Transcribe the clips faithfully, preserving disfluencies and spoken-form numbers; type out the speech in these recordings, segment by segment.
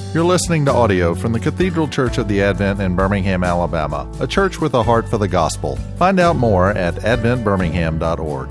You're listening to audio from the Cathedral Church of the Advent in Birmingham, Alabama, a church with a heart for the gospel. Find out more at advent birmingham dot org.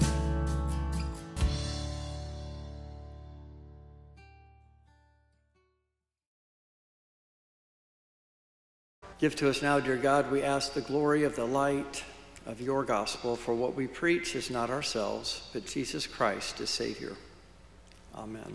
Give to us now, dear God, we ask the glory of the light of your gospel, for what we preach is not ourselves, but Jesus Christ as Savior. Amen.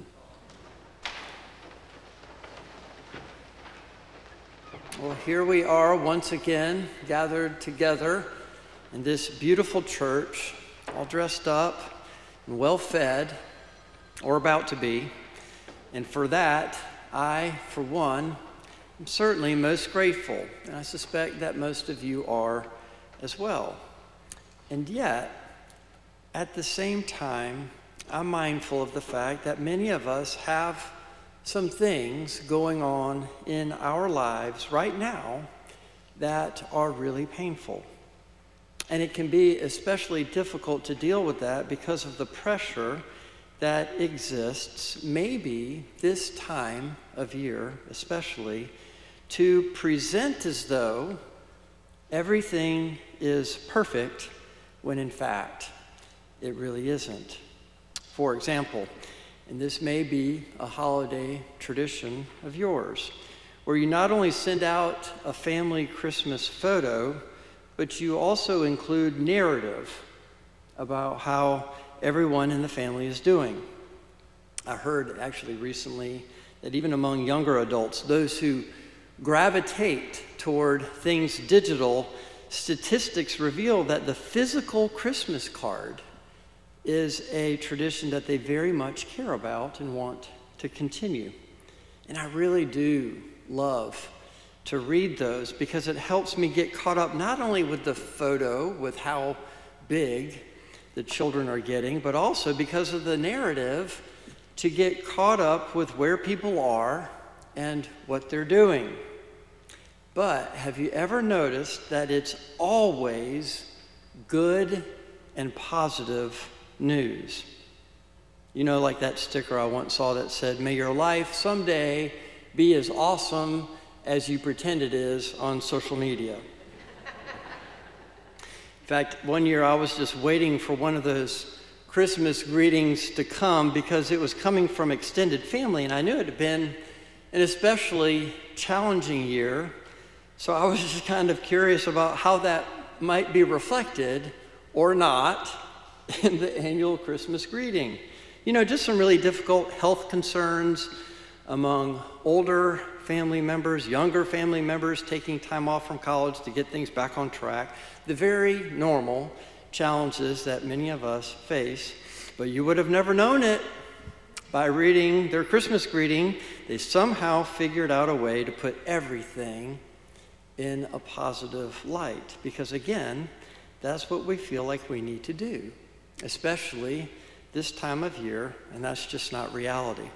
Well, here we are once again, gathered together in this beautiful church, all dressed up and well fed, or about to be. And for that, I, for one, am certainly most grateful. And I suspect that most of you are as well. And yet, at the same time, I'm mindful of the fact that many of us have some things going on in our lives right now that are really painful. And it can be especially difficult to deal with that because of the pressure that exists, maybe this time of year especially, to present as though everything is perfect when in fact it really isn't. For example, and this may be a holiday tradition of yours, where you not only send out a family Christmas photo, but you also include narrative about how everyone in the family is doing. I heard actually recently that even among younger adults, those who gravitate toward things digital, statistics reveal that the physical Christmas card is a tradition that they very much care about and want to continue. And I really do love to read those because it helps me get caught up not only with the photo, with how big the children are getting, but also because of the narrative to get caught up with where people are and what they're doing. But have you ever noticed that it's always good and positive news? You know, like that sticker I once saw that said, "May your life someday be as awesome as you pretend it is on social media." In fact, one year I was just waiting for one of those Christmas greetings to come because it was coming from extended family, and I knew it had been an especially challenging year. So I was just kind of curious about how that might be reflected or not in the annual Christmas greeting. You know, just some really difficult health concerns among older family members, younger family members taking time off from college to get things back on track. The very normal challenges that many of us face. But you would have never known it by reading their Christmas greeting. They somehow figured out a way to put everything in a positive light. Because again, that's what we feel like we need to do, especially this time of year, and that's just not reality.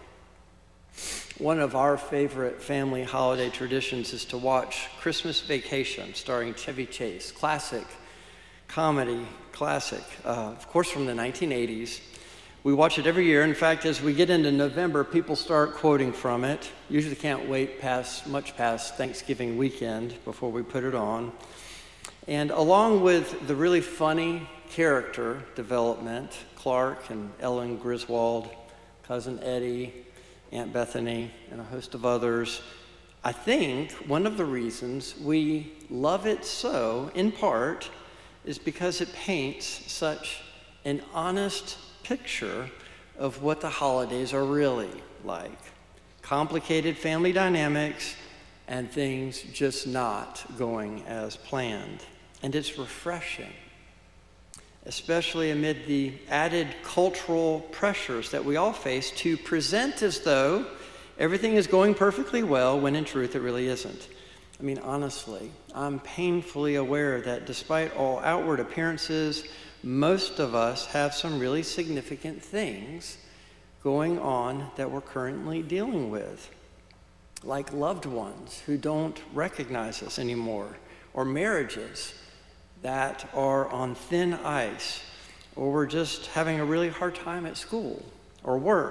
One of our favorite family holiday traditions is to watch Christmas Vacation, starring Chevy Chase, classic comedy classic, uh, of course from the nineteen eighties. We watch it every year. In fact, as we get into November, people start quoting from it. Usually can't wait past, much past Thanksgiving weekend before we put it on. And along with the really funny character development, Clark and Ellen Griswold, Cousin Eddie, Aunt Bethany, and a host of others, I think one of the reasons we love it so, in part, is because it paints such an honest picture of what the holidays are really like. Complicated family dynamics and things just not going as planned. And it's refreshing, especially amid the added cultural pressures that we all face to present as though everything is going perfectly well when in truth it really isn't. I mean, honestly, I'm painfully aware that despite all outward appearances, most of us have some really significant things going on that we're currently dealing with, like loved ones who don't recognize us anymore, or marriages that are on thin ice, or we're just having a really hard time at school or work,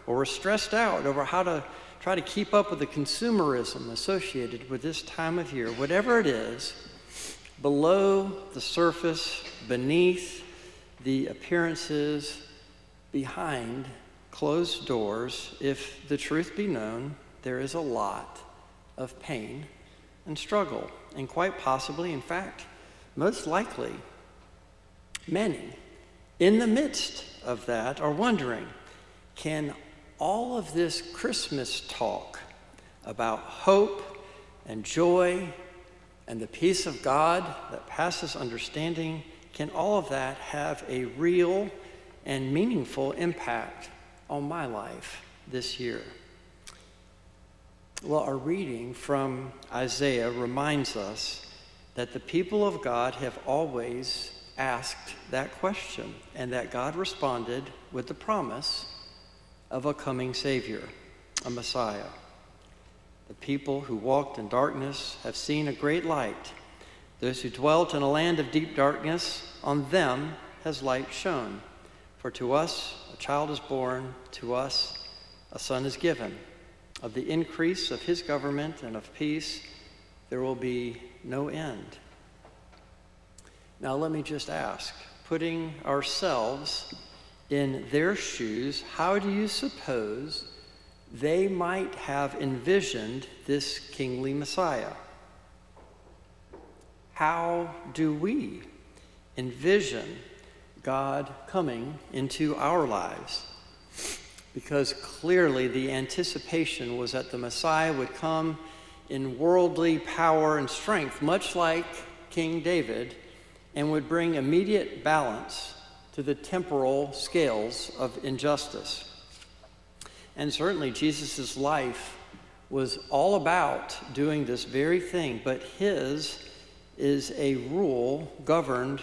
or we're stressed out over how to try to keep up with the consumerism associated with this time of year, whatever it is, below the surface, beneath the appearances, behind closed doors, if the truth be known, there is a lot of pain and struggle, and quite possibly, in fact, most likely, many in the midst of that are wondering, can all of this Christmas talk about hope and joy and the peace of God that passes understanding, can all of that have a real and meaningful impact on my life this year? Well, our reading from Isaiah reminds us that the people of God have always asked that question, and that God responded with the promise of a coming Savior, a Messiah. The people who walked in darkness have seen a great light. Those who dwelt in a land of deep darkness, on them has light shone. For to us a child is born, to us a son is given. Of the increase of his government and of peace, there will be no end. Now let me just ask, putting ourselves in their shoes, how do you suppose they might have envisioned this kingly Messiah? How do we envision God coming into our lives? Because clearly the anticipation was that the Messiah would come in worldly power and strength, much like King David, and would bring immediate balance to the temporal scales of injustice. And certainly Jesus' life was all about doing this very thing, but his is a rule governed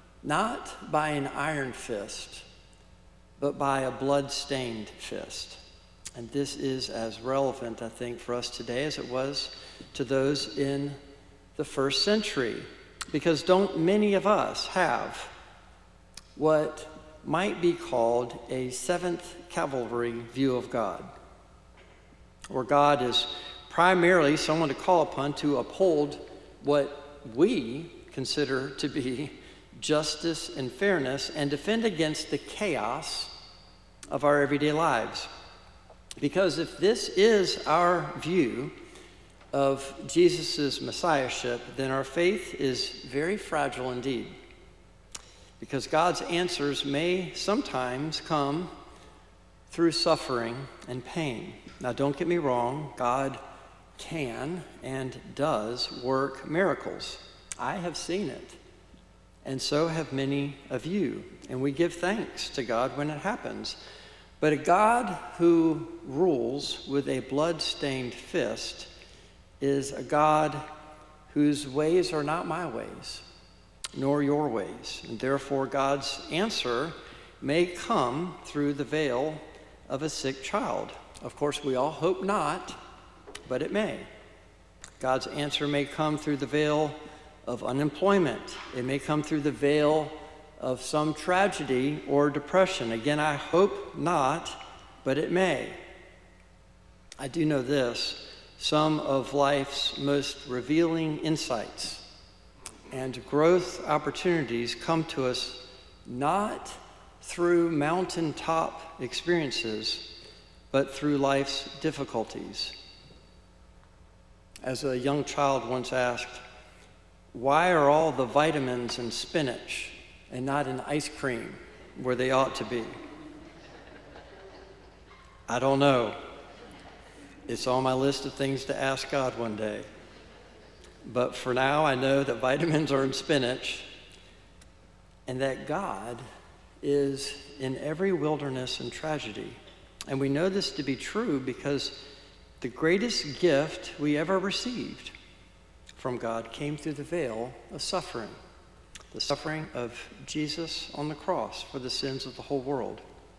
not by an iron fist, but by a blood-stained fist. And this is as relevant, I think, for us today as it was to those in the first century. Because don't many of us have what might be called a seventh cavalry view of God, where God is primarily someone to call upon to uphold what we consider to be justice and fairness and defend against the chaos of our everyday lives. Because if this is our view of Jesus' messiahship, then our faith is very fragile indeed. Because God's answers may sometimes come through suffering and pain. Now, don't get me wrong, God can and does work miracles. I have seen it, and so have many of you. And we give thanks to God when it happens. But a God who rules with a blood-stained fist is a God whose ways are not my ways, nor your ways. And therefore, God's answer may come through the veil of a sick child. Of course, we all hope not, but it may. God's answer may come through the veil of unemployment. It may come through the veil of some tragedy or depression. Again, I hope not, but it may. I do know this. Some of life's most revealing insights and growth opportunities come to us not through mountaintop experiences, but through life's difficulties. As a young child once asked, why are all the vitamins in spinach and not in ice cream where they ought to be? I don't know. It's on my list of things to ask God one day. But for now, I know that vitamins are in spinach and that God is in every wilderness and tragedy. And we know this to be true because the greatest gift we ever received from God came through the veil of suffering, the suffering of Jesus on the cross for the sins of the whole world.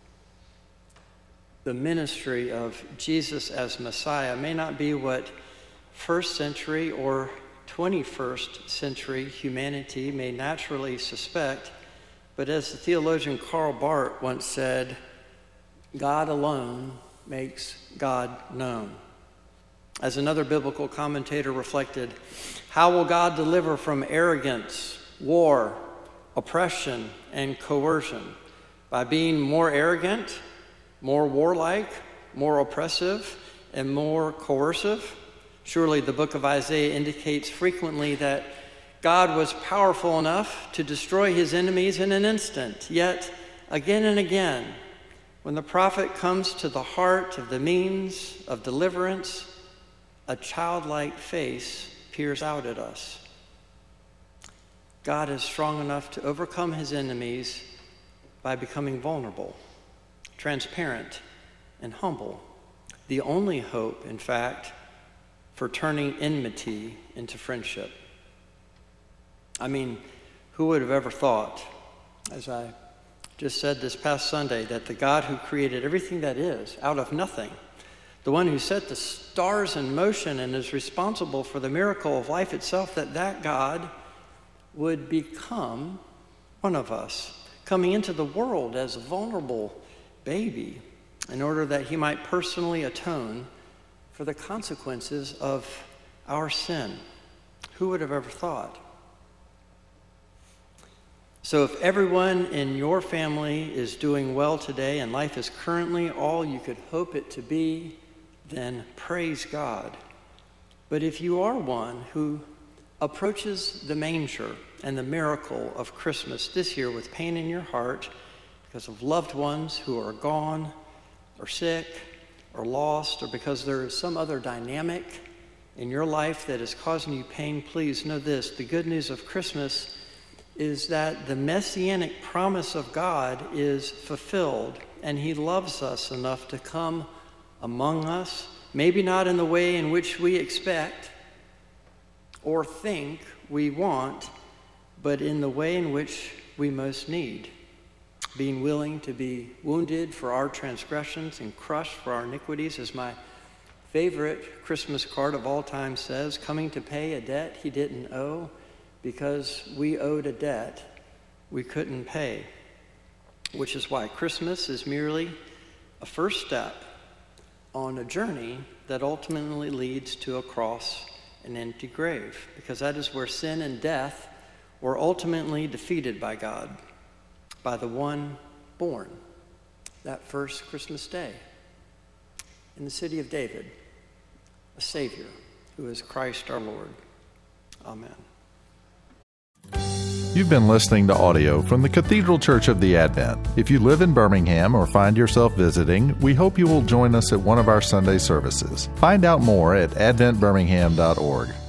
The ministry of Jesus as Messiah may not be what first century or twenty-first century humanity may naturally suspect, but as the theologian Karl Barth once said, God alone makes God known. As another biblical commentator reflected, how will God deliver from arrogance, war, oppression, and coercion? By being more arrogant, more warlike, more oppressive, and more coercive? Surely the book of Isaiah indicates frequently that God was powerful enough to destroy his enemies in an instant. Yet, again and again, when the prophet comes to the heart of the means of deliverance, a childlike face peers out at us. God is strong enough to overcome his enemies by becoming vulnerable, transparent, and humble. The only hope, in fact, for turning enmity into friendship. I mean, who would have ever thought, as I just said this past Sunday, that the God who created everything that is out of nothing, the one who set the stars in motion and is responsible for the miracle of life itself, that that God would become one of us, coming into the world as a vulnerable baby in order that he might personally atone for the consequences of our sin. Who would have ever thought? So if everyone in your family is doing well today and life is currently all you could hope it to be, then praise God. But if you are one who approaches the manger and the miracle of Christmas this year with pain in your heart because of loved ones who are gone or sick or lost, or because there is some other dynamic in your life that is causing you pain, please know this: the good news of Christmas is that the messianic promise of God is fulfilled, and he loves us enough to come among us, maybe not in the way in which we expect or think we want, but in the way in which we most need, being willing to be wounded for our transgressions and crushed for our iniquities, as my favorite Christmas card of all time says, coming to pay a debt he didn't owe because we owed a debt we couldn't pay, which is why Christmas is merely a first step on a journey that ultimately leads to a cross and empty grave, because that is where sin and death were ultimately defeated by God, by the one born that first Christmas day in the city of David, a Savior who is Christ our Lord. Amen. You've been listening to audio from the Cathedral Church of the Advent. If you live in Birmingham or find yourself visiting, we hope you will join us at one of our Sunday services. Find out more at advent birmingham dot org.